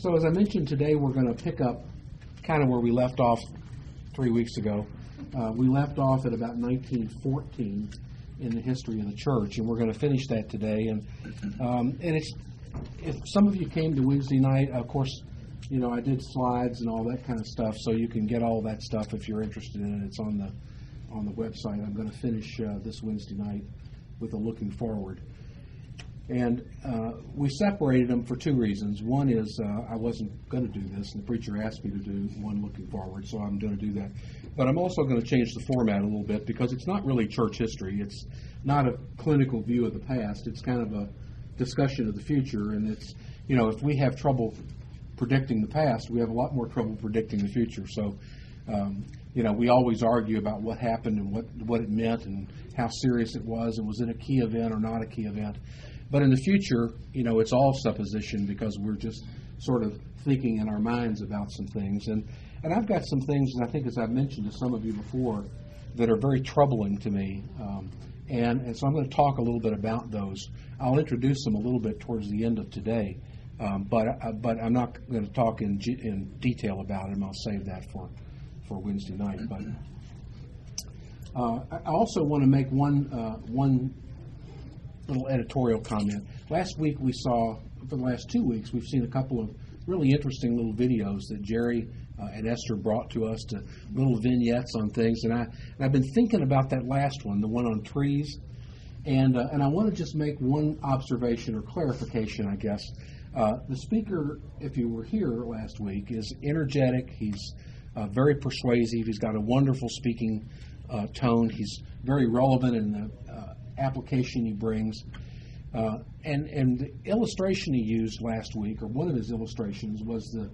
So as I mentioned, today we're going to pick up kind of where we left off 3 weeks ago. We left off at about 1914 in the history of the church, and we're going to finish that today. And it's, if some of you came to Wednesday night, of course, you know, I did slides and all that kind of stuff, so you can get all that stuff if you're interested in it. It's on the website. I'm going to finish this Wednesday night with a looking forward. And we separated them for two reasons. One is I wasn't going to do this, and the preacher asked me to do one looking forward, so I'm going to do that. But I'm also going to change the format a little bit because it's not really church history. It's not a clinical view of the past. It's kind of a discussion of the future, and it's, you know, if we have trouble predicting the past, we have a lot more trouble predicting the future. So, you know, we always argue about what happened and what it meant and how serious it was, and was it a key event or not a key event. But in the future, you know, it's all supposition because we're just sort of thinking in our minds about some things. And I've got some things, and I think as I've mentioned to some of you before, that are very troubling to me. And so I'm going to talk a little bit about those. I'll introduce them a little bit towards the end of today. But I'm not going to talk in detail about them. I'll save that for Wednesday night. But I also want to make one little editorial comment. Last week we saw, for the last 2 weeks, we've seen a couple of really interesting little videos that Jerry and Esther brought to us, to little vignettes on things. And I've been thinking about that last one, the one on trees. And I want to just make one observation or clarification, I guess. The speaker, if you were here last week, is energetic. He's very persuasive. He's got a wonderful speaking tone. He's very relevant in the application he brings. And the illustration he used last week, or one of his illustrations, was the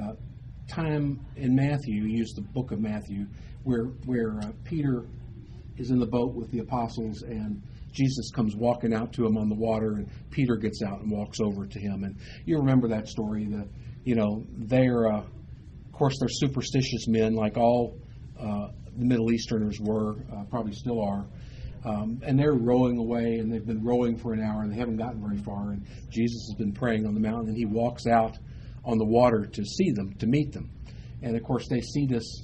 time in Matthew. He used the book of Matthew, where Peter is in the boat with the apostles, and Jesus comes walking out to him on the water, and Peter gets out and walks over to him. And you remember that story. They're, of course, they're superstitious men, like all the Middle Easterners were, probably still are. And they're rowing away, and they've been rowing for an hour, and they haven't gotten very far. And Jesus has been praying on the mountain, and he walks out on the water to see them, to meet them. And of course, they see this,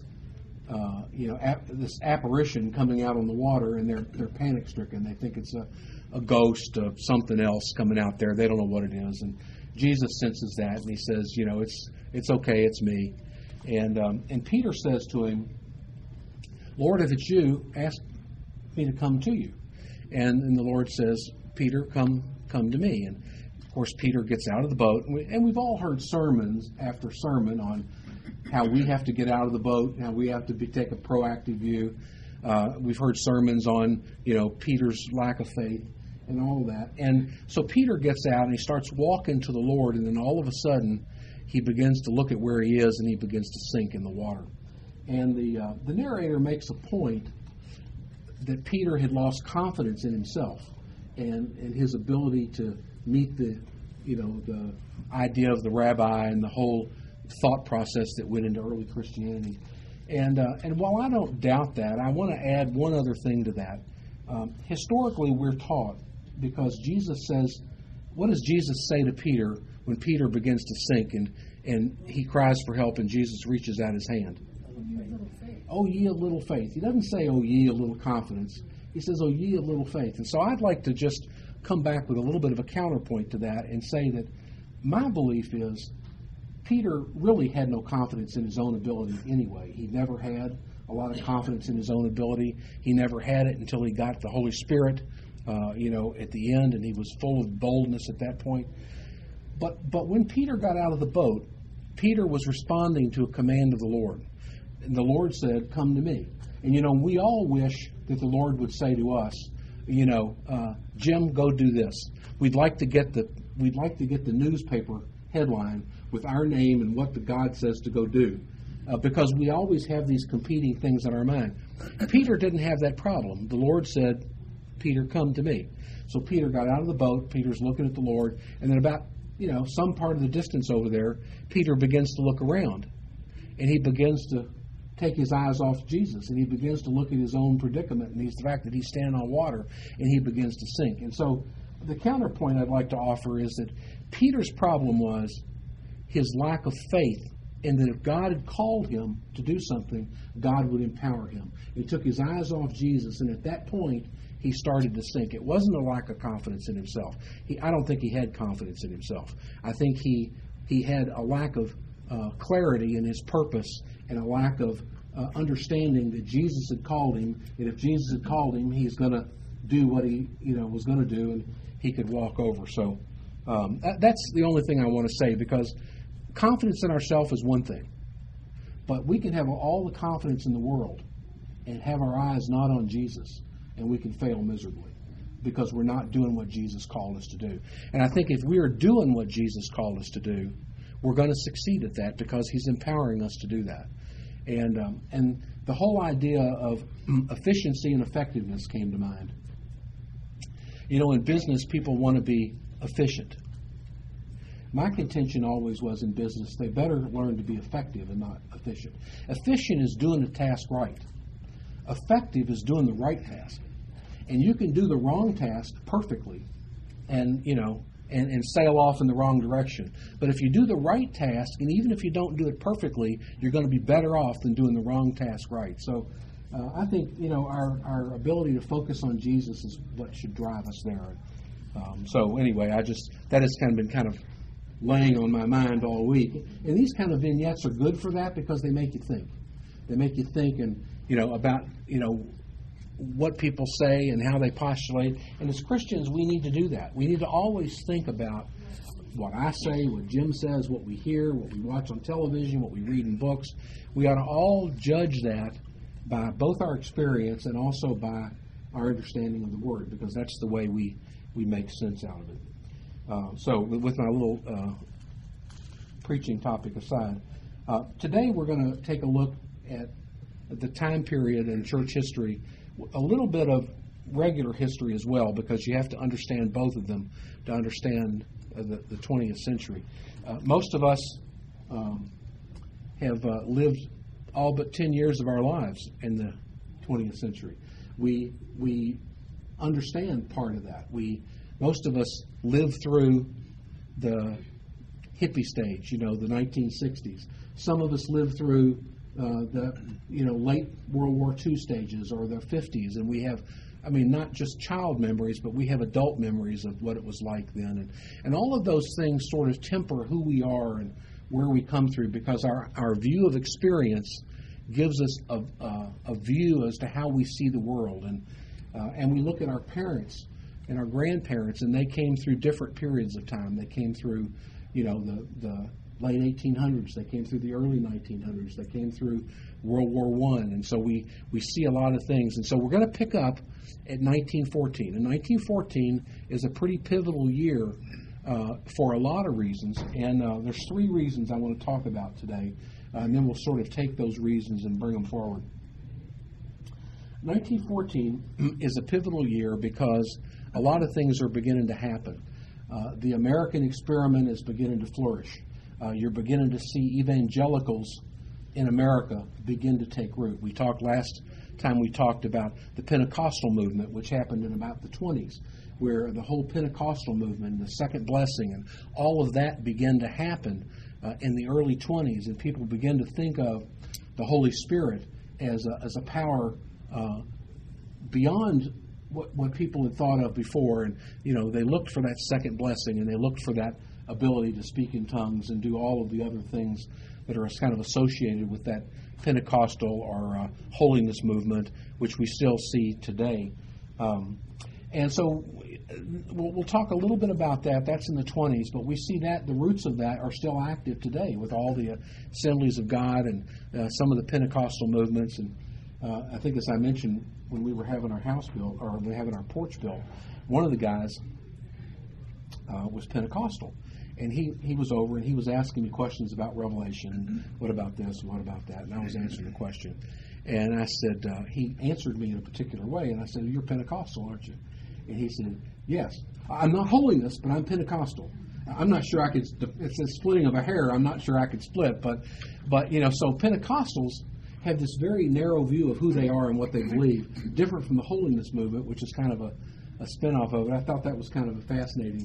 this apparition coming out on the water, and they're panic-stricken. They think it's a ghost of something else coming out there. They don't know what it is. And Jesus senses that, and he says, you know, it's okay, it's me. And Peter says to him, Lord, if it's you, ask me to come to you. And the Lord says, Peter, come to me. And of course, Peter gets out of the boat, and we've all heard sermons after sermon on how we have to get out of the boat, how we have to take a proactive view. We've heard sermons on, you know, Peter's lack of faith and all of that. And so Peter gets out and he starts walking to the Lord, and then all of a sudden he begins to look at where he is, and he begins to sink in the water. And the narrator makes a point that Peter had lost confidence in himself and his ability to meet the idea of the rabbi and the whole thought process that went into early Christianity. And while I don't doubt that, I want to add one other thing to that. Historically, we're taught, because Jesus says, what does Jesus say to Peter when Peter begins to sink and he cries for help and Jesus reaches out his hand? Oh, ye of little faith. He doesn't say, oh, ye of little confidence. He says, oh, ye of little faith. And so I'd like to just come back with a little bit of a counterpoint to that and say that my belief is Peter really had no confidence in his own ability anyway. He never had a lot of confidence in his own ability. He never had it until he got the Holy Spirit, at the end, and he was full of boldness at that point. But when Peter got out of the boat, Peter was responding to a command of the Lord. And the Lord said, come to me. And, we all wish that the Lord would say to us, Jim, go do this. We'd like to get the newspaper headline with our name and what the God says to go do, because we always have these competing things in our mind. Peter didn't have that problem. The Lord said, Peter, come to me. So Peter got out of the boat. Peter's looking at the Lord. And then about, some part of the distance over there, Peter begins to look around. And he begins to take his eyes off Jesus, and he begins to look at his own predicament and the fact that he's standing on water, and he begins to sink. And so the counterpoint I'd like to offer is that Peter's problem was his lack of faith, and that if God had called him to do something, God would empower him. He took his eyes off Jesus, and at that point, he started to sink. It wasn't a lack of confidence in himself. I don't think he had confidence in himself. I think he had a lack of clarity in his purpose and a lack of understanding that Jesus had called him, and if Jesus had called him, he's going to do what he was going to do, and he could walk over. So that's the only thing I want to say, because confidence in ourselves is one thing, but we can have all the confidence in the world and have our eyes not on Jesus, and we can fail miserably because we're not doing what Jesus called us to do. And I think if we are doing what Jesus called us to do, we're going to succeed at that because he's empowering us to do that. And the whole idea of efficiency and effectiveness came to mind. In business, people want to be efficient. My contention always was in business, they better learn to be effective and not efficient. Efficient is doing the task right. Effective is doing the right task. And you can do the wrong task perfectly and sail off in the wrong direction. But if you do the right task, and even if you don't do it perfectly, you're going to be better off than doing the wrong task right. So I think, our ability to focus on Jesus is what should drive us there. So anyway, that has been laying on my mind all week. And these kind of vignettes are good for that because they make you think. They make you think about what people say and how they postulate. And as Christians, we need to do that. We need to always think about what I say, what Jim says, what we hear, what we watch on television, what we read in books. We ought to all judge that by both our experience and also by our understanding of the Word, because that's the way we make sense out of it. So with my little preaching topic aside, today we're going to take a look at the time period in church history, a little bit of regular history as well, because you have to understand both of them to understand the 20th century. Most of us have lived all but 10 years of our lives in the 20th century. We understand part of that. Most of us lived through the hippie stage, the 1960s. Some of us lived through the late World War II stages or the 50s, and we have, not just child memories, but we have adult memories of what it was like then, and all of those things sort of temper who we are and where we come through, because our view of experience gives us a view as to how we see the world, and we look at our parents and our grandparents, and they came through different periods of time. They came through, the late 1800s. They came through the early 1900s. They came through World War I. And so we see a lot of things. And so we're going to pick up at 1914. And 1914 is a pretty pivotal year for a lot of reasons. And there's three reasons I want to talk about today. And then we'll sort of take those reasons and bring them forward. 1914 is a pivotal year because a lot of things are beginning to happen. The American experiment is beginning to flourish. You're beginning to see evangelicals in America begin to take root. We talked last time about the Pentecostal movement, which happened in about the 20s, where the whole Pentecostal movement, the second blessing, and all of that began to happen in the early 20s, and people began to think of the Holy Spirit as a power beyond what people had thought of before. And they looked for that second blessing, and they looked for that ability to speak in tongues and do all of the other things that are kind of associated with that Pentecostal or holiness movement, which we still see today. And so we'll talk a little bit about that. That's in the 20s, but we see that the roots of that are still active today with all the Assemblies of God and some of the Pentecostal movements. And I think, as I mentioned, when we were having our house built, or we were having our porch built, one of the guys was Pentecostal. And he was over, and he was asking me questions about Revelation. What about this? What about that? And I was answering the question. And I said, he answered me in a particular way. And I said, "You're Pentecostal, aren't you?" And he said, "Yes. I'm not holiness, but I'm Pentecostal." I'm not sure I could, it's a splitting of a hair. I'm not sure I could split. But so Pentecostals have this very narrow view of who they are and what they believe, different from the holiness movement, which is kind of a spinoff of it. I thought that was kind of a fascinating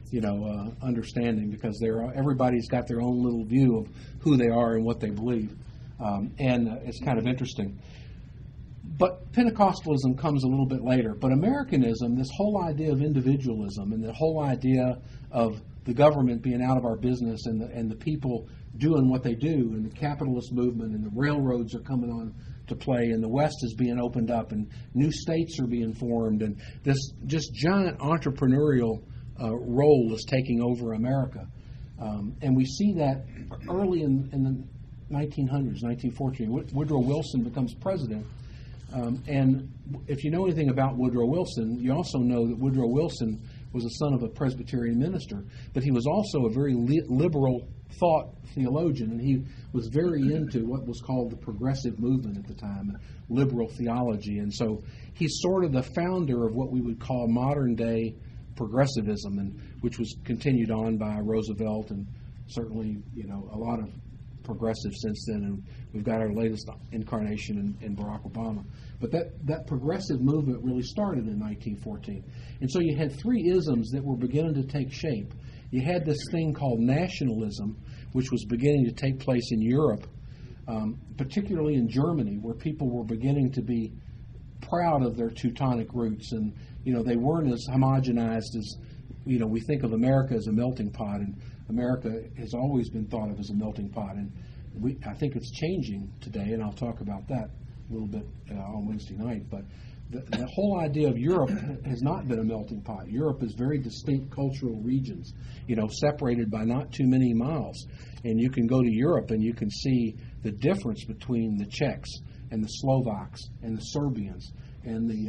understanding, because everybody's got their own little view of who they are and what they believe, and it's kind of interesting. But Pentecostalism comes a little bit later. But Americanism, this whole idea of individualism and the whole idea of the government being out of our business and the people doing what they do, and the capitalist movement and the railroads are coming on to play, and the West is being opened up, and new states are being formed, and this just giant entrepreneurial role is taking over America. And we see that early in the 1900s, 1914. Woodrow Wilson becomes president. And if you know anything about Woodrow Wilson, you also know that Woodrow Wilson was the son of a Presbyterian minister, but he was also a very liberal thought theologian, and he was very into what was called the progressive movement at the time, liberal theology. And so he's sort of the founder of what we would call modern day progressivism, and which was continued on by Roosevelt, and certainly a lot of progressive since then, and we've got our latest incarnation in Barack Obama. But that progressive movement really started in 1914. And so you had three isms that were beginning to take shape. You had this thing called nationalism, which was beginning to take place in Europe, particularly in Germany, where people were beginning to be proud of their Teutonic roots, and they weren't as homogenized as we think of America as a melting pot, and America has always been thought of as a melting pot, and I think it's changing today, and I'll talk about that a little bit on Wednesday night. But the whole idea of Europe has not been a melting pot. Europe is very distinct cultural regions, separated by not too many miles, and you can go to Europe and you can see the difference between the Czechs and the Slovaks and the Serbians and the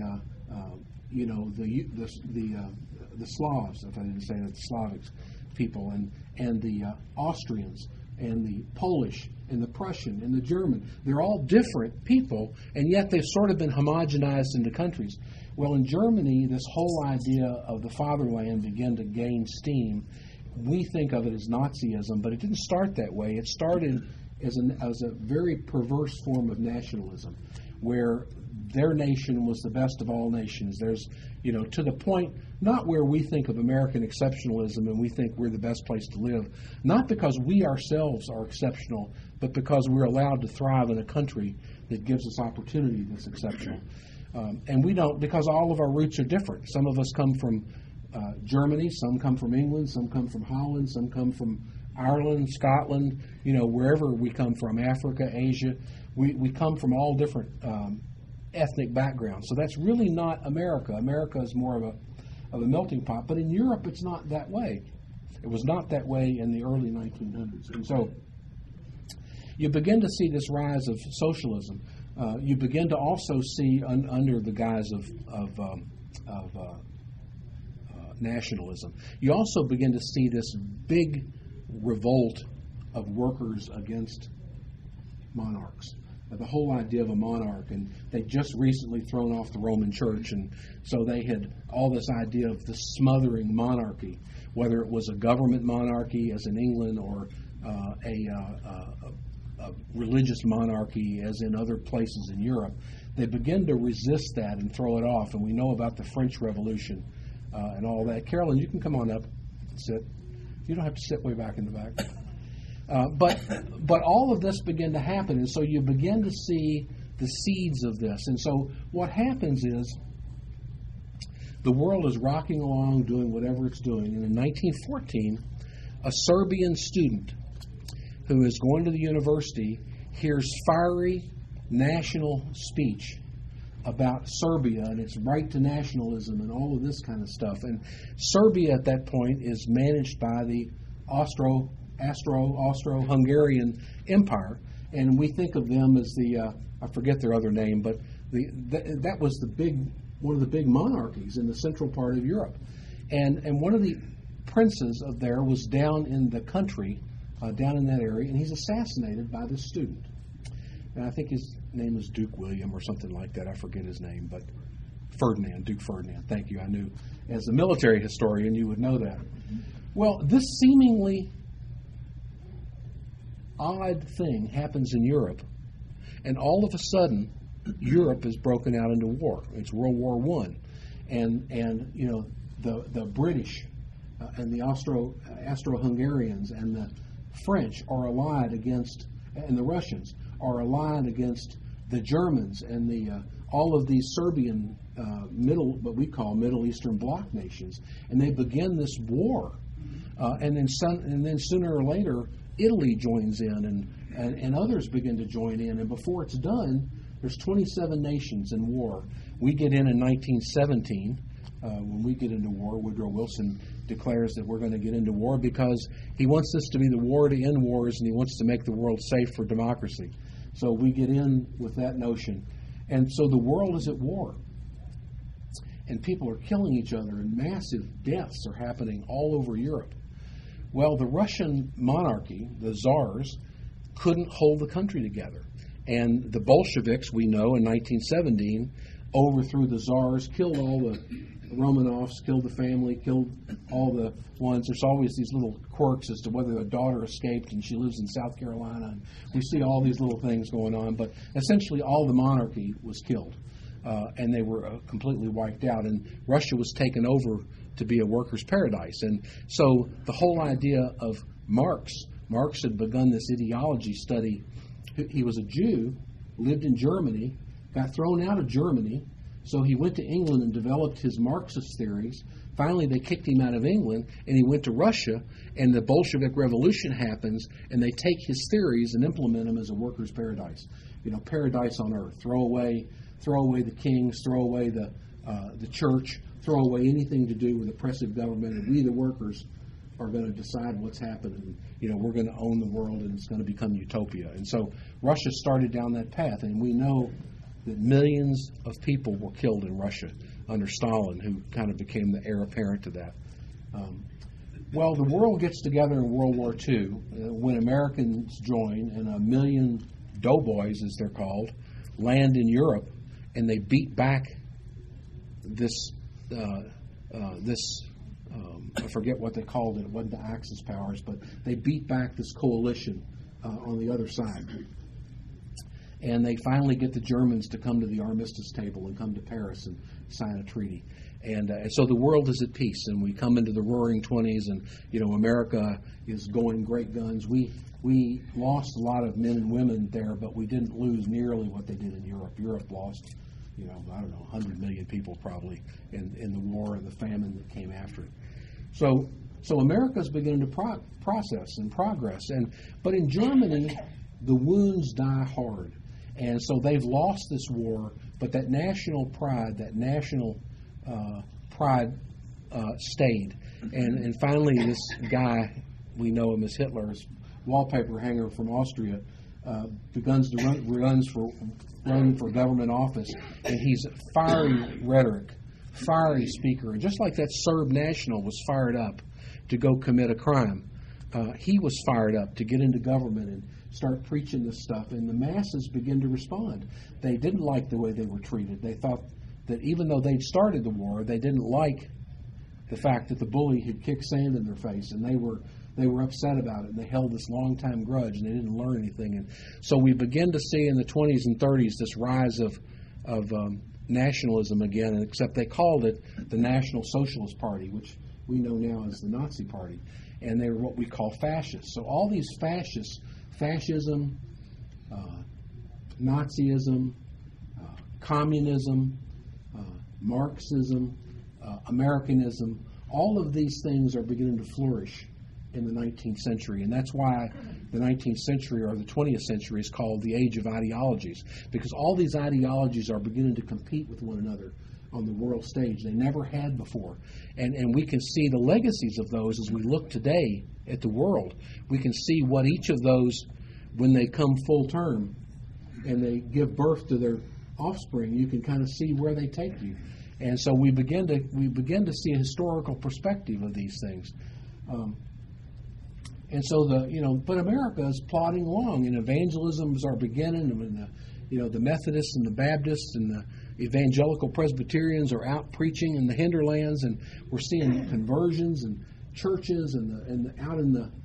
Slavs, if I didn't say that, the Slavic people, and the Austrians and the Polish and the Prussian and the German. They're all different people, and yet they've sort of been homogenized into countries. Well, in Germany, this whole idea of the fatherland began to gain steam. We think of it as Nazism, but it didn't start that way. It started as a very perverse form of nationalism, where their nation was the best of all nations. There's, to the point, not where we think of American exceptionalism and we think we're the best place to live, not because we ourselves are exceptional, but because we're allowed to thrive in a country that gives us opportunity that's exceptional. And we don't, because all of our roots are different. Some of us come from Germany, some come from England, some come from Holland, some come from Ireland, Scotland, wherever we come from, Africa, Asia. We come from all different ethnic backgrounds. So that's really not America. America is more of a melting pot. But in Europe, it's not that way. It was not that way in the early 1900s. And so you begin to see this rise of socialism. You begin to also see, under the guise of nationalism, you also begin to see this big revolt of workers against monarchs. The whole idea of a monarch, and they'd just recently thrown off the Roman Church, and so they had all this idea of the smothering monarchy, whether it was a government monarchy, as in England, or a religious monarchy, as in other places in Europe. They begin to resist that and throw it off, and we know about the French Revolution and all that. Carolyn, you can come on up and sit. You don't have to sit way back in the back. But all of this began to happen, and so you begin to see the seeds of this. And so what happens is the world is rocking along, doing whatever it's doing. And in 1914, a Serbian student who is going to the university hears fiery national speech about Serbia and its right to nationalism and all of this kind of stuff. And Serbia at that point is managed by the Austro-Hungarian Empire, and we think of them as the I forget their other name, but that was one of the big monarchies in the central part of Europe, and one of the princes of there was down in the country, down in that area, and he's assassinated by this student. And I think his name was Duke William or something like that. I forget his name, but Duke Ferdinand. Thank you. I knew, as a military historian, you would know that. Well, this seemingly odd thing happens in Europe, and all of a sudden, Europe is broken out into war. It's World War I, and the British and the Austro-Hungarians and the French are allied against, and the Russians are allied against the Germans and the all of these Serbian what we call Middle Eastern bloc nations, and they begin this war, and then sooner or later Italy joins in, and others begin to join in, and before it's done, there's 27 nations in war. We get in 1917. When we get into war, Woodrow Wilson declares that we're going to get into war because he wants this to be the war to end wars, and he wants to make the world safe for democracy. So we get in with that notion. And so the world is at war. And people are killing each other, and massive deaths are happening all over Europe. Well, the Russian monarchy, the czars, couldn't hold the country together. And the Bolsheviks, we know, in 1917, overthrew the czars, killed all the Romanovs, killed the family, killed all the ones. There's always these little quirks as to whether a daughter escaped and she lives in South Carolina. And we see all these little things going on. But essentially all the monarchy was killed, and they were completely wiped out. And Russia was taken over to be a workers' paradise. And so the whole idea of Marx had begun this ideology study. He was a Jew, lived in Germany, got thrown out of Germany, so he went to England and developed his Marxist theories. Finally, they kicked him out of England, and he went to Russia, and the Bolshevik Revolution happens, and they take his theories and implement them as a workers' paradise. Paradise on earth. Throw away the kings, throw away the church, throw away anything to do with oppressive government, and we, the workers, are going to decide what's happening. We're going to own the world, and it's going to become utopia. And so Russia started down that path, and we know that millions of people were killed in Russia under Stalin, who kind of became the heir apparent to that. Well, the world gets together in World War II when Americans join, and 1 million doughboys, as they're called, land in Europe, and they beat back this I forget what they called it. It wasn't the Axis powers, but they beat back this coalition on the other side. And they finally get the Germans to come to the armistice table and come to Paris and sign a treaty. And so the world is at peace, and we come into the Roaring '20s, and America is going great guns. We lost a lot of men and women there, but we didn't lose nearly what they did in Europe. Europe lost, 100 million people probably in the war and the famine that came after it. So America's beginning to process and progress, but in Germany, the wounds die hard. And so they've lost this war, but that national pride stayed. And finally, this guy, we know him as Hitler, his wallpaper hanger from Austria, begins to run for government office, and he's fiery rhetoric, fiery speaker. And just like that Serb national was fired up to go commit a crime, he was fired up to get into government and start preaching this stuff, and the masses begin to respond. They didn't like the way they were treated. They thought that even though they'd started the war, they didn't like the fact that the bully had kicked sand in their face, and they were upset about it, and they held this long-time grudge, and they didn't learn anything. And so we begin to see in the 20s and 30s this rise of nationalism again, except they called it the National Socialist Party, which we know now as the Nazi Party, and they were what we call fascists. So all these fascism, Nazism, communism, Marxism, Americanism, all of these things are beginning to flourish in the 19th century. And that's why the 19th century or the 20th century is called the age of ideologies, because all these ideologies are beginning to compete with one another on the world stage. They never had before. And we can see the legacies of those as we look today at the world. We can see what each of those, when they come full term and they give birth to their offspring, you can kind of see where they take you. And so we begin to see a historical perspective of these things. And so but America is plodding along, and evangelisms are beginning, and the Methodists and the Baptists and the evangelical Presbyterians are out preaching in the hinterlands, and we're seeing conversions and churches and out in the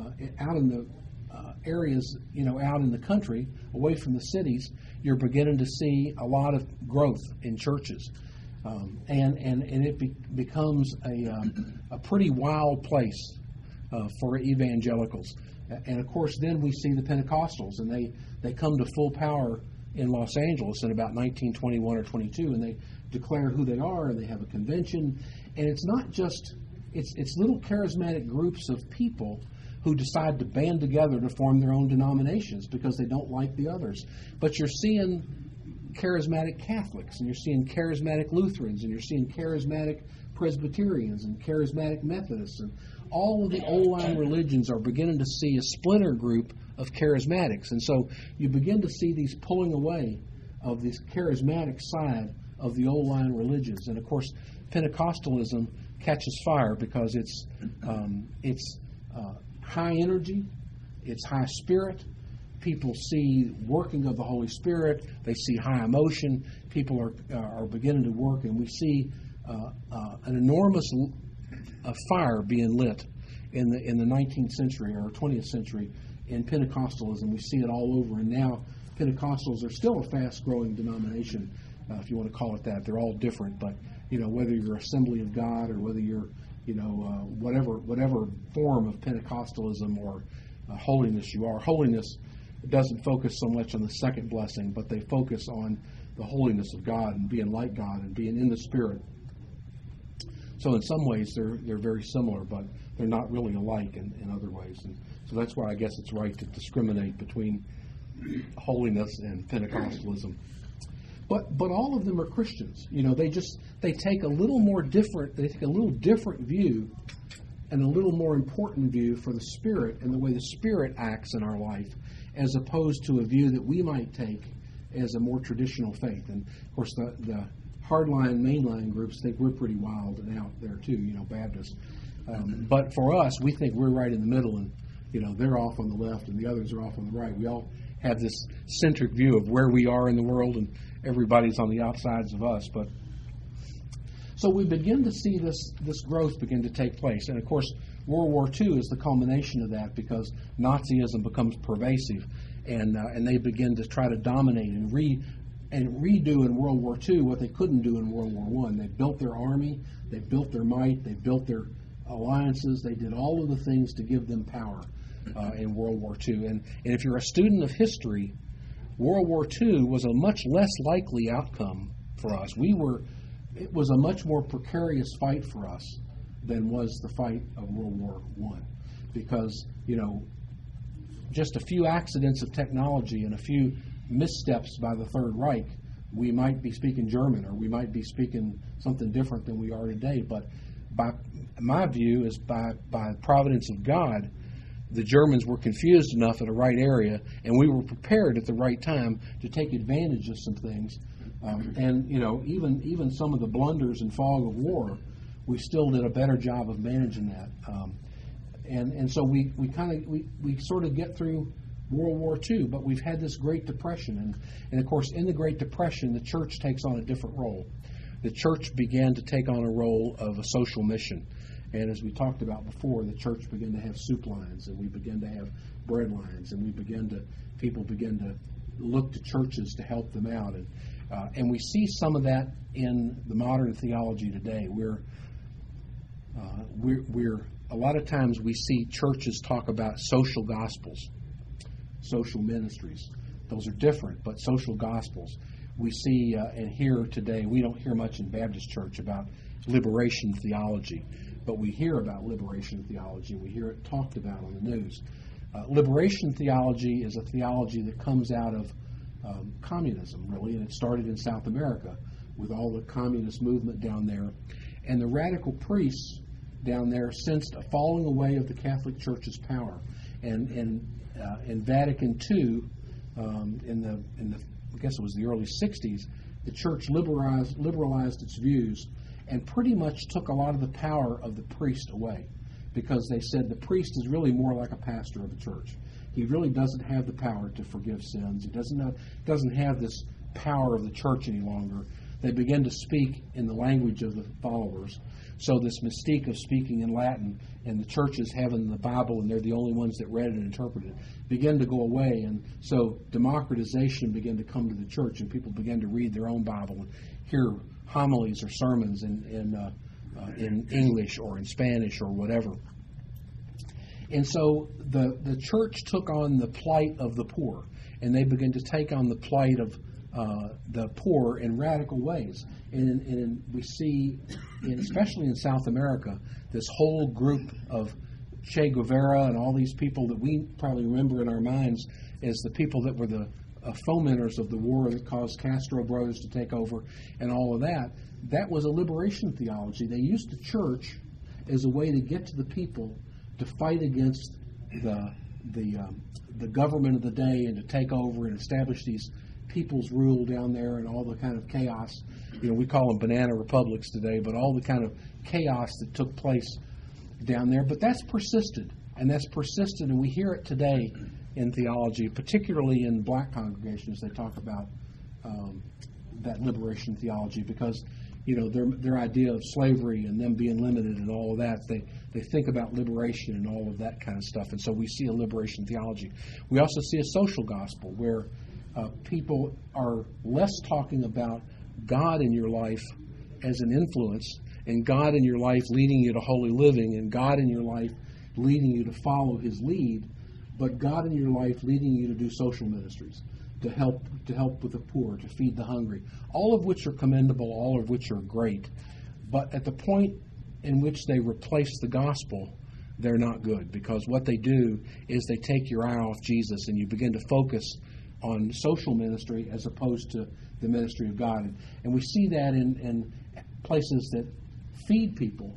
areas, out in the country, away from the cities. You're beginning to see a lot of growth in churches. and it becomes a pretty wild place for evangelicals. And of course, then we see the Pentecostals, and they come to full power in Los Angeles in about 1921 or 22, and they declare who they are, and they have a convention. And it's not just it's little charismatic groups of people who decide to band together to form their own denominations because they don't like the others. But you're seeing charismatic Catholics, and you're seeing charismatic Lutherans, and you're seeing charismatic Presbyterians and charismatic Methodists, and all of the old line religions are beginning to see a splinter group of charismatics. And so you begin to see these pulling away of this charismatic side of the old line religions. And of course, Pentecostalism catches fire because it's high energy, it's high spirit. People see working of the Holy Spirit. They see high emotion. People are beginning to work, and we see an enormous fire being lit in the 19th century or 20th century in Pentecostalism. We see it all over, and now Pentecostals are still a fast-growing denomination, if you want to call it that. They're all different, but whether you're Assembly of God or whether you're whatever form of Pentecostalism or holiness you are, holiness doesn't focus so much on the second blessing, but they focus on the holiness of God and being like God and being in the Spirit. So in some ways they're very similar, but they're not really alike in other ways. And so that's why I guess it's right to discriminate between holiness and Pentecostalism. But all of them are Christians. They take a little different view and a little more important view for the Spirit and the way the Spirit acts in our life, as opposed to a view that we might take as a more traditional faith. And of course, the hardline, mainline groups think we're pretty wild and out there too, Baptists. But for us, we think we're right in the middle, and they're off on the left and the others are off on the right. We all have this centric view of where we are in the world, and everybody's on the outsides of us. But so we begin to see this growth begin to take place, and of course, World War II is the culmination of that, because Nazism becomes pervasive, and they begin to try to dominate and redo in World War II what they couldn't do in World War I. They built their army, they built their might, they built their alliances, they did all of the things to give them power in World War II. And if you're a student of history, World War II was a much less likely outcome for us. It was a much more precarious fight for us than was the fight of World War I, because just a few accidents of technology and a few missteps by the Third Reich, we might be speaking German, or we might be speaking something different than we are today. But by my view is by providence of God, the Germans were confused enough in the right area, and we were prepared at the right time to take advantage of some things. And even some of the blunders and fog of war, we still did a better job of managing that. And so we sort of get through World War II, but we've had this Great Depression, and of course in the Great Depression the church takes on a different role. The church began to take on a role of a social mission, and as we talked about before, the church began to have soup lines, and we began to have bread lines, and people began to look to churches to help them out, and we see some of that in the modern theology today. We're a lot of times we see churches talk about social gospels, social ministries. Those are different, but social gospels. We see and hear today, we don't hear much in Baptist church about liberation theology, but we hear about liberation theology. We hear it talked about on the news. Liberation theology is a theology that comes out of communism, really, and it started in South America with all the communist movement down there. And the radical priests down there sensed a falling away of the Catholic Church's power. And in Vatican II, in the I guess it was the early 60s, the church liberalized its views and pretty much took a lot of the power of the priest away, because they said the priest is really more like a pastor of a church. He really doesn't have the power to forgive sins. He doesn't have this power of the church any longer. They begin to speak in the language of the followers. So this mystique of speaking in Latin and the churches having the Bible and they're the only ones that read it and interpreted it began to go away. And so democratization began to come to the church, and people began to read their own Bible and hear homilies or sermons in English or in Spanish or whatever. And so the church took on the plight of the poor, and they began to take on the plight of the poor in radical ways. And we see, especially in South America, this whole group of Che Guevara and all these people that we probably remember in our minds as the people that were the fomenters of the war that caused Castro brothers to take over and all of that. That was a liberation theology. They used the church as a way to get to the people to fight against the government of the day and to take over and establish these people's rule down there and all the kind of chaos. We call them banana republics today, but all the kind of chaos that took place down there. But that's persisted, and we hear it today in theology, particularly in black congregations. They talk about that liberation theology because their idea of slavery and them being limited and all of that, they think about liberation and all of that kind of stuff. And so we see a liberation theology. We also see a social gospel where people are less talking about God in your life as an influence, and God in your life leading you to holy living, and God in your life leading you to follow His lead, but God in your life leading you to do social ministries, to help with the poor, to feed the hungry, all of which are commendable, all of which are great. But at the point in which they replace the gospel, they're not good, because what they do is they take your eye off Jesus and you begin to focus on social ministry as opposed to the ministry of God. And we see that in places that feed people,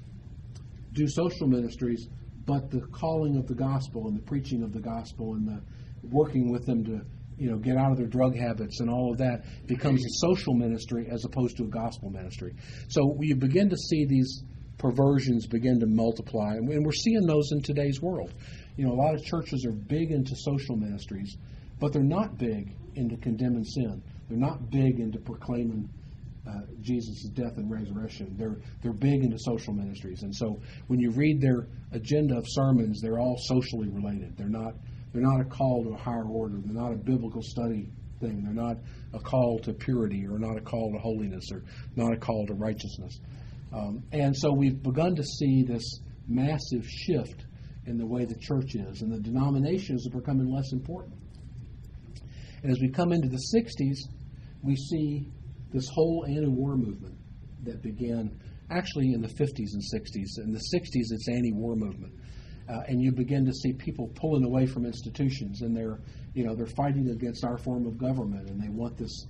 do social ministries, but the calling of the gospel and the preaching of the gospel and the working with them to get out of their drug habits and all of that becomes a social ministry as opposed to a gospel ministry. So we begin to see these perversions begin to multiply, and we're seeing those in today's world. A lot of churches are big into social ministries, but they're not big into condemning sin. They're not big into proclaiming Jesus' death and resurrection. They're big into social ministries, and so when you read their agenda of sermons, they're all socially related. They're not a call to a higher order. They're not a biblical study thing. They're not a call to purity, or not a call to holiness, or not a call to righteousness. And so we've begun to see this massive shift in the way the church is, and the denominations are becoming less important. And as we come into the 60s, we see this whole anti-war movement that began actually in the 50s and 60s. In the 60s, it's anti-war movement. And you begin to see people pulling away from institutions, and they're fighting against our form of government, and they want this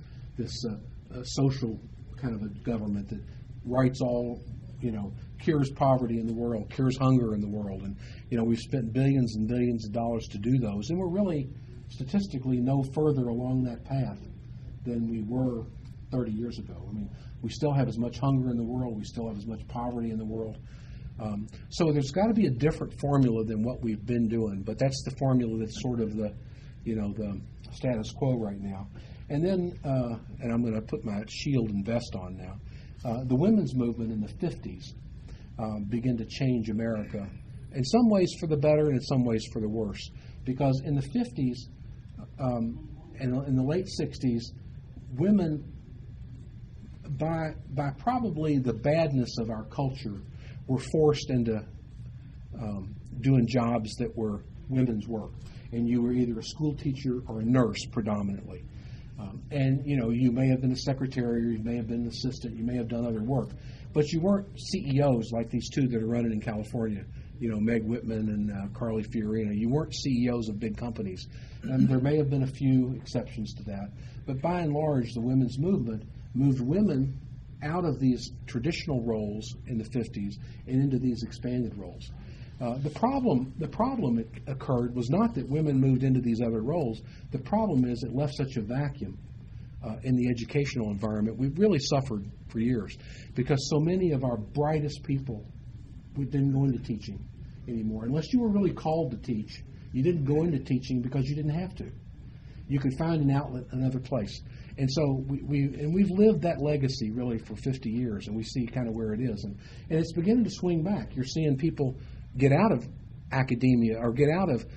social kind of a government that rights all, cures poverty in the world, cures hunger in the world. And, we've spent billions and billions of dollars to do those, and we're really statistically no further along that path than we were 30 years ago. I mean, we still have as much hunger in the world. We still have as much poverty in the world. So there's got to be a different formula than what we've been doing, but that's the formula that's sort of the status quo right now. And then, and I'm going to put my shield and vest on now, the women's movement in the 50s began to change America, in some ways for the better and in some ways for the worse. Because in the 50s and in the late 60s, women, by probably the badness of our culture, were forced into doing jobs that were women's work. And you were either a school teacher or a nurse predominantly. And, you may have been a secretary, or you may have been an assistant, you may have done other work. But you weren't CEOs like these two that are running in California, Meg Whitman and Carly Fiorina. You weren't CEOs of big companies. There may have been a few exceptions to that. But by and large, the women's movement moved women out of these traditional roles in the 50s and into these expanded roles. The problem occurred was not that women moved into these other roles. The problem is it left such a vacuum in the educational environment. We've really suffered for years because so many of our brightest people didn't go into teaching anymore. Unless you were really called to teach, you didn't go into teaching because you didn't have to. You could find an outlet another place. And so we've lived that legacy really for 50 years, and we see kind of where it is. And it's beginning to swing back. You're seeing people get out of academia or get out of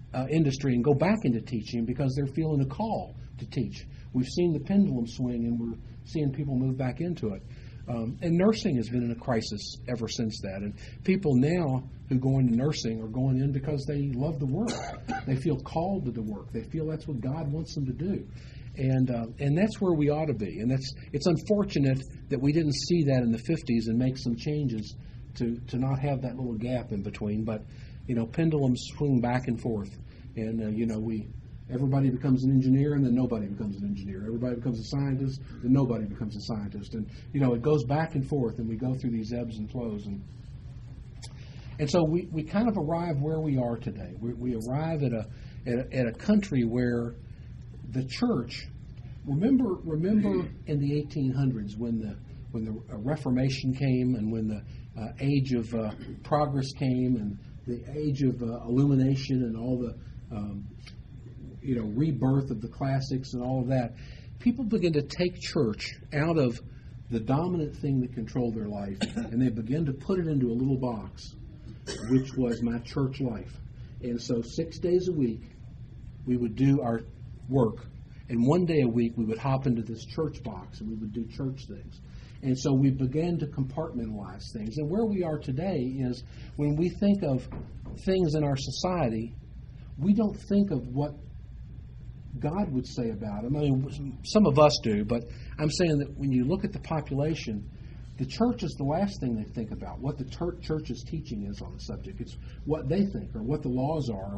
industry and go back into teaching because they're feeling a call to teach. We've seen the pendulum swing, and we're seeing people move back into it. And nursing has been in a crisis ever since that. And people now who go into nursing are going in because they love the work. They feel called to the work. They feel that's what God wants them to do. And that's where we ought to be. And it's unfortunate that we didn't see that in the 50s and make some changes to not have that little gap in between. But, pendulums swing back and forth. And, everybody becomes an engineer, and then nobody becomes an engineer. Everybody becomes a scientist, and nobody becomes a scientist. And, it goes back and forth, and we go through these ebbs and flows. And so we kind of arrive where we are today. We arrive at a country where the church, remember in the 1800s when the Reformation came and when the age of progress came and the age of illumination and all the rebirth of the classics and all of that, people begin to take church out of the dominant thing that controlled their life, and they begin to put it into a little box, which was my church life. And so 6 days a week, we would do our work, and 1 day a week, we would hop into this church box, and we would do church things. And so we began to compartmentalize things. And where we are today is when we think of things in our society, we don't think of what God would say about them. I mean, some of us do, but I'm saying that when you look at the population, the church is the last thing they think about. What the church's teaching is on the subject. It's what they think, or what the laws are, or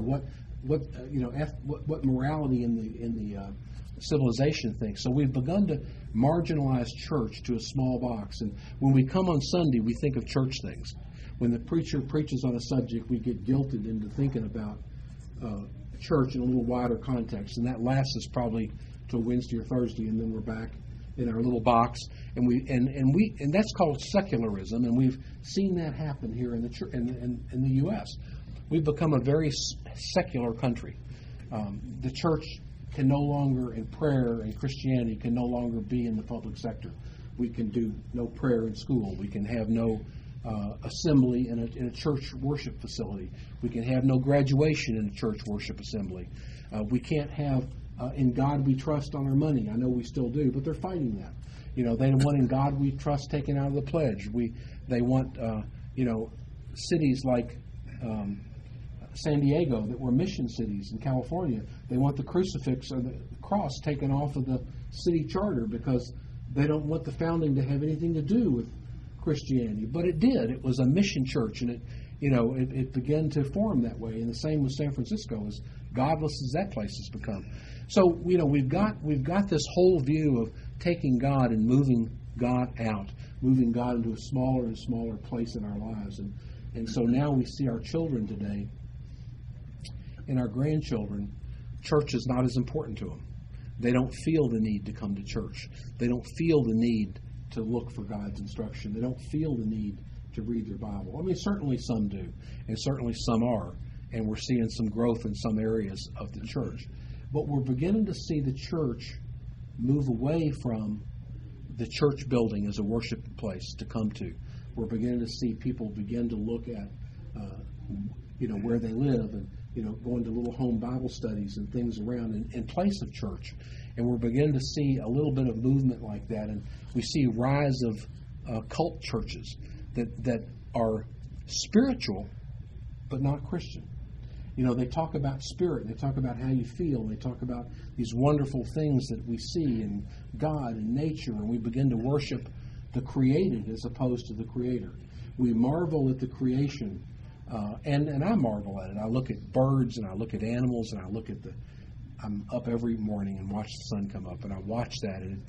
what morality in the civilization thinks. So we've begun to marginalize church to a small box. And when we come on Sunday, we think of church things. When the preacher preaches on a subject, we get guilted into thinking about church in a little wider context, and that lasts us probably till Wednesday or Thursday, and then we're back in our little box, and that's called secularism, and we've seen that happen here in the church, in the U.S. We've become a very secular country. The church can no longer, in prayer and Christianity, can no longer be in the public sector. We can do no prayer in school. We can have no assembly in a church worship facility. We can have no graduation in a church worship assembly. We can't have In God We Trust on our money. I know we still do, but they're fighting that. They want In God We Trust taken out of the pledge. They want cities like San Diego that were mission cities in California. They want the crucifix or the cross taken off of the city charter because they don't want the founding to have anything to do with Christianity. But it did. It was a mission church, and it began to form that way. And the same with San Francisco, as godless as that place has become. So we've got this whole view of taking God and moving God out, moving God into a smaller and smaller place in our lives. And so now we see our children today and our grandchildren, church is not as important to them. They don't feel the need to come to church. They don't feel the need to look for God's instruction. They don't feel the need to read their Bible. I mean, certainly some do, and certainly some are, and we're seeing some growth in some areas of the church. But we're beginning to see the church move away from the church building as a worship place to come to. We're beginning to see people begin to look at, where they live and, going to little home Bible studies and things around in place of church. And we're beginning to see a little bit of movement like that. And we see rise of cult churches that are spiritual but not Christian. They talk about spirit, they talk about how you feel, they talk about these wonderful things that we see in God and nature, and we begin to worship the created as opposed to the Creator. We marvel at the creation, and I marvel at it. I look at birds, and I look at animals, and I look at I'm up every morning and watch the sun come up, and I watch that, and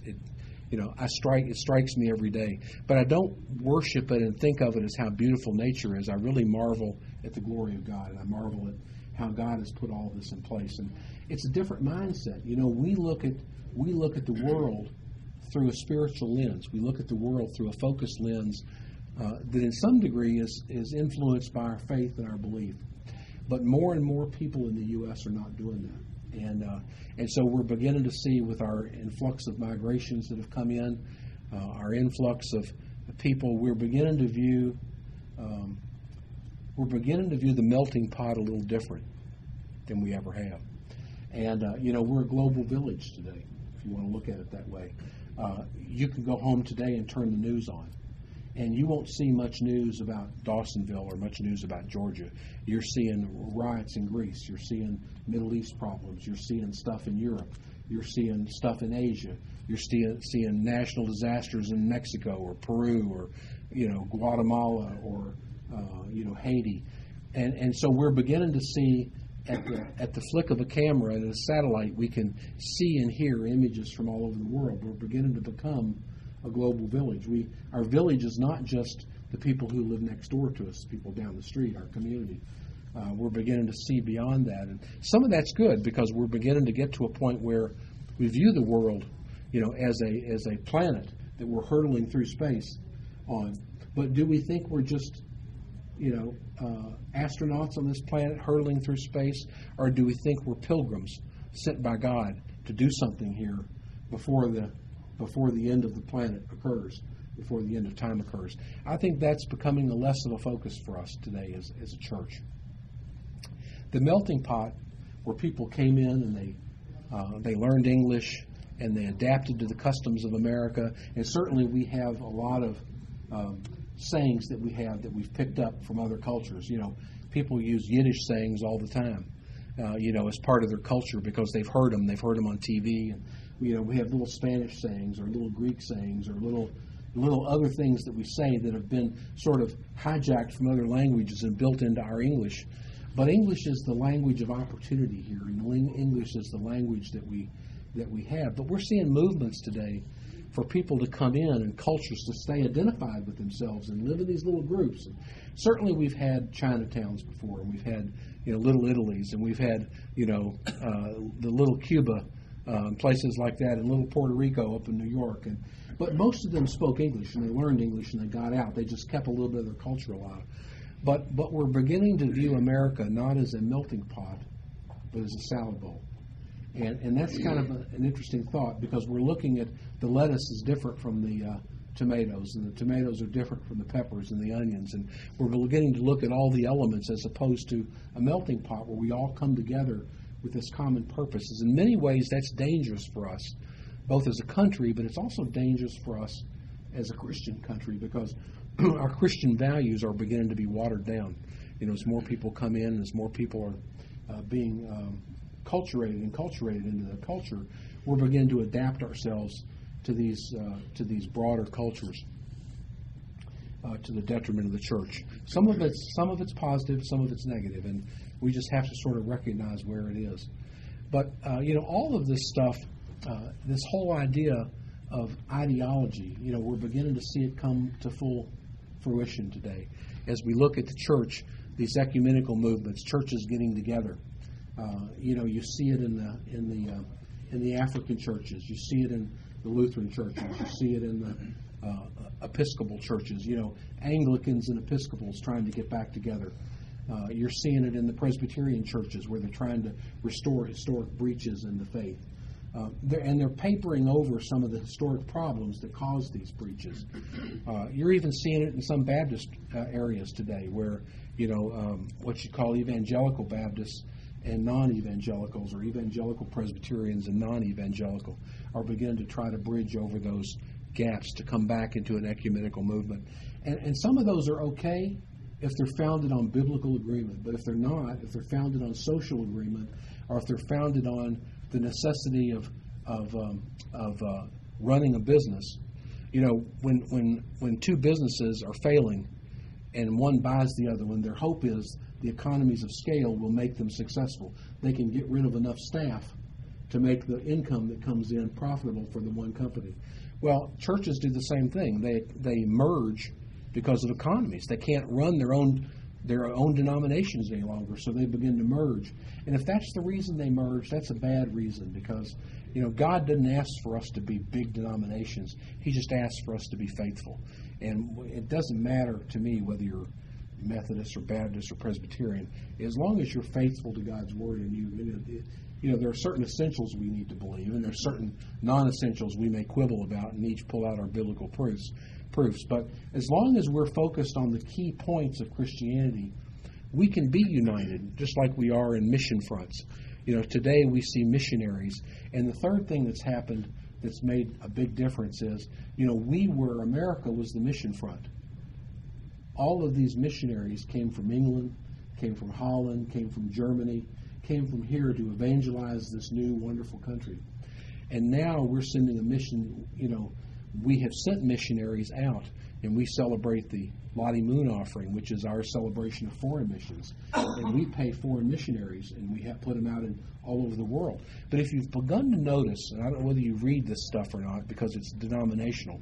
it strikes me every day. But I don't worship it and think of it as how beautiful nature is. I really marvel at the glory of God, and I marvel at how God has put all this in place. And it's a different mindset. We look at the world through a spiritual lens. We look at the world through a focused lens that in some degree is influenced by our faith and our belief. But more and more people in the U.S. are not doing that. And so we're beginning to see with our influx of migrations that have come in, our influx of people, we're beginning to view the melting pot a little different. than we ever have. And, we're a global village today, if you want to look at it that way. You can go home today and turn the news on, and you won't see much news about Dawsonville or much news about Georgia. You're seeing riots in Greece. You're seeing Middle East problems. You're seeing stuff in Europe. You're seeing stuff in Asia. You're seeing national disasters in Mexico or Peru or, Guatemala or, Haiti. And so we're beginning to see at the flick of a camera and a satellite, we can see and hear images from all over the world. We're beginning to become a global village. Our village is not just the people who live next door to us, people down the street, our community. We're beginning to see beyond that. And some of that's good because we're beginning to get to a point where we view the world, as a planet that we're hurtling through space on. But do we think we're just, astronauts on this planet hurtling through space, or do we think we're pilgrims sent by God to do something here before the end of the planet occurs, before the end of time occurs? I think that's becoming less of a focus for us today as a church. The melting pot, where people came in and they learned English and they adapted to the customs of America, and certainly we have a lot of sayings that we've picked up from other cultures. People use Yiddish sayings all the time, as part of their culture because they've heard them on TV, and we have little Spanish sayings or little Greek sayings or little other things that we say that have been sort of hijacked from other languages and built into our English. But English is the language of opportunity here, and English is the language that we have. But we're seeing movements today for people to come in and cultures to stay identified with themselves and live in these little groups. And certainly we've had Chinatowns before, and we've had Little Italies, and we've had the Little Cuba, places like that, and Little Puerto Rico up in New York. But most of them spoke English, and they learned English, and they got out. They just kept a little bit of their culture alive. But we're beginning to view America not as a melting pot, but as a salad bowl. And that's kind of an interesting thought, because we're looking at the lettuce is different from the tomatoes, and the tomatoes are different from the peppers and the onions, and we're beginning to look at all the elements as opposed to a melting pot where we all come together with this common purpose. In many ways, that's dangerous for us, both as a country, but it's also dangerous for us as a Christian country, because our Christian values are beginning to be watered down. As more people come in, as more people are being enculturated into the culture, we're beginning to adapt ourselves to these broader cultures, to the detriment of the church. Some of it's positive, some of it's negative, and we just have to sort of recognize where it is. But all of this stuff, this whole idea of ideology, we're beginning to see it come to full fruition today as we look at the church, these ecumenical movements, churches getting together. You see it in the African churches. You see it in the Lutheran churches. You see it in the Episcopal churches. Anglicans and Episcopals trying to get back together. You're seeing it in the Presbyterian churches where they're trying to restore historic breaches in the faith. They're papering over some of the historic problems that caused these breaches. You're even seeing it in some Baptist areas today where, what you call evangelical Baptists and non-evangelicals, or evangelical Presbyterians and non-evangelical, are beginning to try to bridge over those gaps to come back into an ecumenical movement. And some of those are okay if they're founded on biblical agreement. But if they're not, if they're founded on social agreement, or if they're founded on the necessity of running a business, when two businesses are failing and one buys the other one, their hope is the economies of scale will make them successful. They can get rid of enough staff to make the income that comes in profitable for the one company. Well, churches do the same thing. They merge because of economies. They can't run their own denominations any longer, so they begin to merge. And if that's the reason they merge, that's a bad reason, because God didn't ask for us to be big denominations. He just asked for us to be faithful. And it doesn't matter to me whether you're Methodist or Baptist or Presbyterian, as long as you're faithful to God's Word, and there are certain essentials we need to believe, and there are certain non-essentials we may quibble about and each pull out our biblical proofs. But as long as we're focused on the key points of Christianity, we can be united, just like we are in mission fronts. Today we see missionaries. And the third thing that's happened that's made a big difference is, America was the mission front. All of these missionaries came from England, came from Holland, came from Germany, came from here to evangelize this new wonderful country. And now we're sending a mission, we have sent missionaries out, and we celebrate the Lottie Moon offering, which is our celebration of foreign missions. And we pay foreign missionaries, and we have put them out all over the world. But if you've begun to notice, and I don't know whether you read this stuff or not because it's denominational,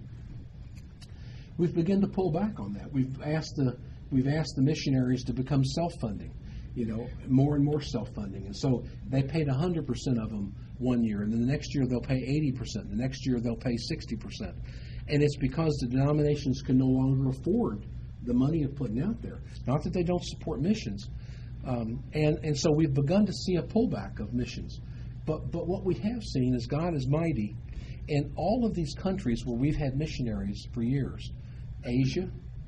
we've begun to pull back on that. We've asked the missionaries to become self-funding, more and more self-funding. And so they paid 100% of them one year, and then the next year they'll pay 80%, the next year they'll pay 60%. And it's because the denominations can no longer afford the money of putting out there. Not that they don't support missions. And so we've begun to see a pullback of missions. But what we have seen is God is mighty. In all of these countries where we've had missionaries for years, Asia,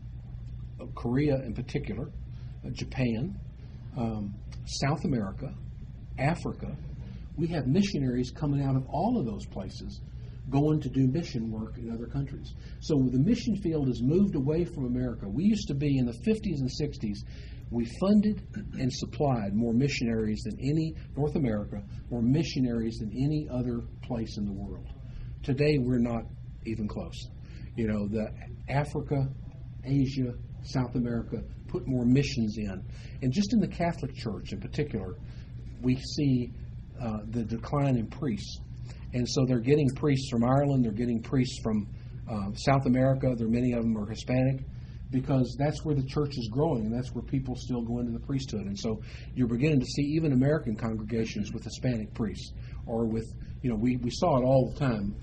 Korea in particular, Japan, South America, Africa, we have missionaries coming out of all of those places going to do mission work in other countries. So the mission field has moved away from America. We used to be in the 50s and 60s, we funded and supplied more missionaries than any, North America, more missionaries than any other place in the world. Today, we're not even close. The Africa, Asia, South America put more missions in. And just in the Catholic Church in particular, we see the decline in priests. And so they're getting priests from Ireland, they're getting priests from South America, many of them are Hispanic, because that's where the church is growing, and that's where people still go into the priesthood. And so you're beginning to see even American congregations with Hispanic priests, or with, we saw it all the time,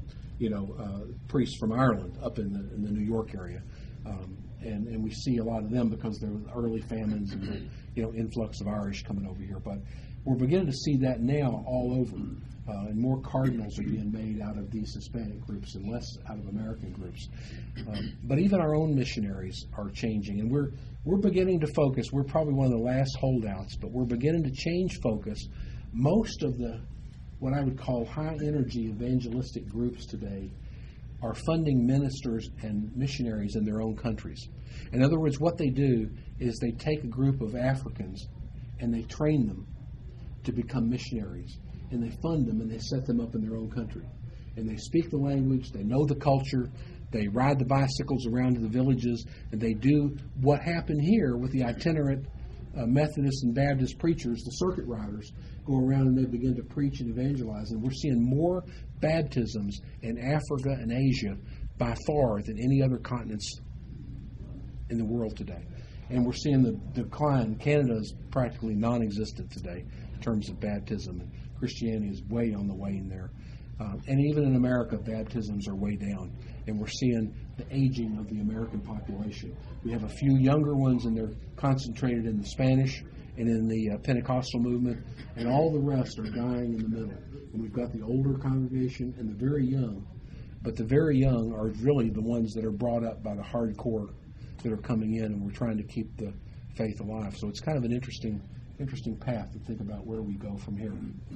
priests from Ireland up in the New York area. And we see a lot of them because there were early famines and the influx of Irish coming over here. But we're beginning to see that now all over. And more cardinals are being made out of these Hispanic groups and less out of American groups. But even our own missionaries are changing. And we're beginning to focus. We're probably one of the last holdouts, but we're beginning to change focus. Most of the, what I would call high-energy evangelistic groups today are funding ministers and missionaries in their own countries. In other words, what they do is they take a group of Africans and they train them to become missionaries. And they fund them and they set them up in their own country. And they speak the language, they know the culture, they ride the bicycles around to the villages, and they do what happened here with the itinerant Methodist and Baptist preachers, the circuit riders, go around and they begin to preach and evangelize. And we're seeing more baptisms in Africa and Asia by far than any other continents in the world today. And we're seeing the decline. Canada is practically non-existent today in terms of baptism. And Christianity is way on the wane there. And even in America, baptisms are way down. And we're seeing the aging of the American population. We have a few younger ones, and they're concentrated in the Spanish and in the Pentecostal movement, and all the rest are dying in the middle. And we've got the older congregation and the very young. But the very young are really the ones that are brought up by the hardcore that are coming in, and we're trying to keep the faith alive. So it's kind of an interesting path to think about where we go from here.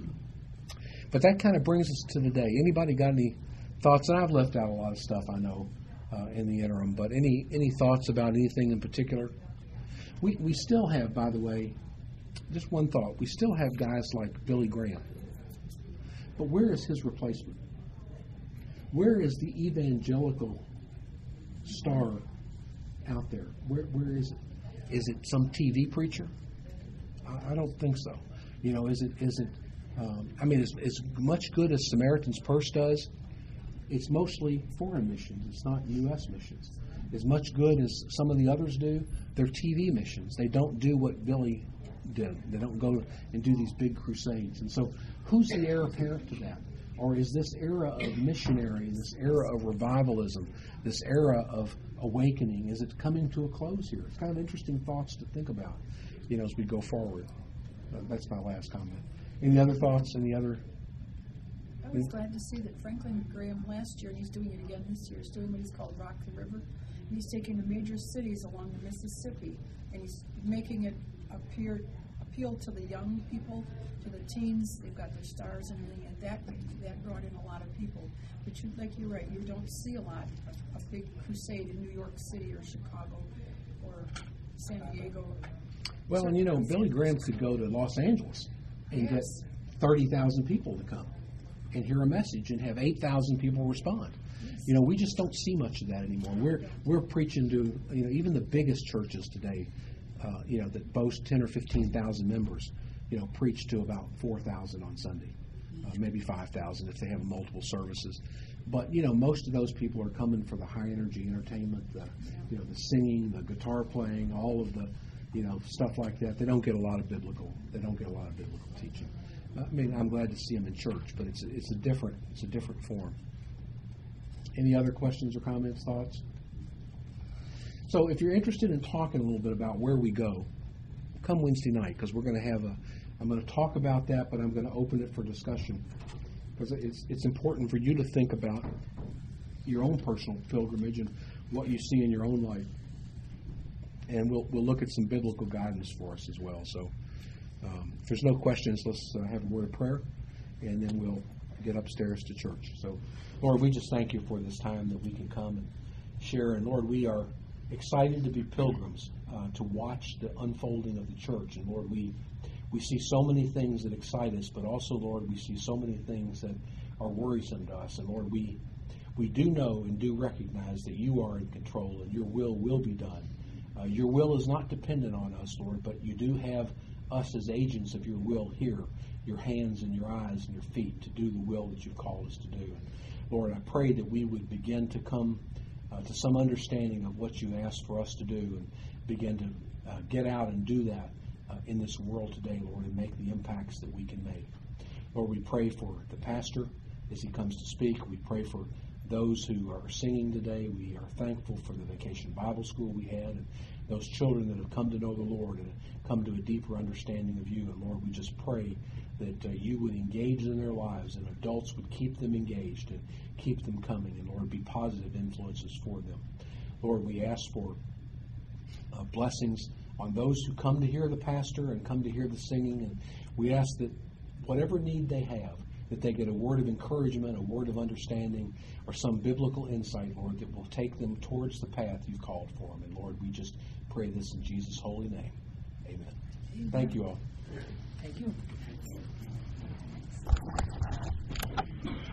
But that kind of brings us to the day. Anybody got any thoughts? And I've left out a lot of stuff, I know, in the interim. But any thoughts about anything in particular? We still have, by the way, just one thought. We still have guys like Billy Graham. But where is his replacement? Where is the evangelical star out there? Where is it? Is it some TV preacher? I don't think so. Is it? As much good as Samaritan's Purse does, it's mostly foreign missions. It's not U.S. missions. As much good as some of the others do, they're TV missions. They don't do what Billy did. They don't go and do these big crusades. And so, who's the heir apparent to that? Or is this era of missionary, this era of revivalism, this era of awakening, is it coming to a close here? It's kind of interesting thoughts to think about, as we go forward. That's my last comment. Any other thoughts? Any other? I was glad to see that Franklin Graham last year, and he's doing it again this year, is doing what he's called Rock the River. And he's taking the major cities along the Mississippi, and he's making it appeal to the young people, to the teens. They've got their stars and everything, and that brought in a lot of people. But you're right, you don't see a lot of a big crusade in New York City or Chicago or San Diego. Well, and Billy Graham could go to Los Angeles and get 30,000 people to come and hear a message and have 8,000 people respond. We just don't see much of that anymore. We're preaching to even the biggest churches today, that boast 10 or 15,000 members. Preach to about 4,000 on Sunday, maybe 5,000 if they have multiple services. But most of those people are coming for the high energy entertainment, the singing, the guitar playing, all of the stuff like that. They don't get a lot of biblical. They don't get a lot of biblical teaching. I'm glad to see them in church, but it's a different form. Any other questions or comments, thoughts? So if you're interested in talking a little bit about where we go, come Wednesday night, because we're going to I'm going to talk about that, but I'm going to open it for discussion, because it's important for you to think about your own personal pilgrimage and what you see in your own life. And we'll look at some biblical guidance for us as well. So if there's no questions, let's have a word of prayer, and then we'll get upstairs to church. So, Lord, we just thank you for this time that we can come and share. And, Lord, we are excited to be pilgrims, to watch the unfolding of the church. And, Lord, we see so many things that excite us, but also, Lord, we see so many things that are worrisome to us. And, Lord, we do know and do recognize that you are in control and your will be done. Your will is not dependent on us, Lord, but you do have us as agents of your will here, your hands and your eyes and your feet to do the will that you've called us to do. And Lord, I pray that we would begin to come to some understanding of what you asked for us to do and begin to get out and do that in this world today, Lord, and make the impacts that we can make. Lord, we pray for the pastor as he comes to speak. We pray for those who are singing today. We are thankful for the Vacation Bible School we had and those children that have come to know the Lord and come to a deeper understanding of you. And Lord, we just pray that you would engage in their lives and adults would keep them engaged and keep them coming. And Lord, be positive influences for them. Lord, we ask for blessings on those who come to hear the pastor and come to hear the singing. And we ask that whatever need they have, that they get a word of encouragement, a word of understanding, or some biblical insight, Lord, that will take them towards the path you've called for them. And Lord, we just pray this in Jesus' holy name. Amen. Amen. Thank you all. Thank you.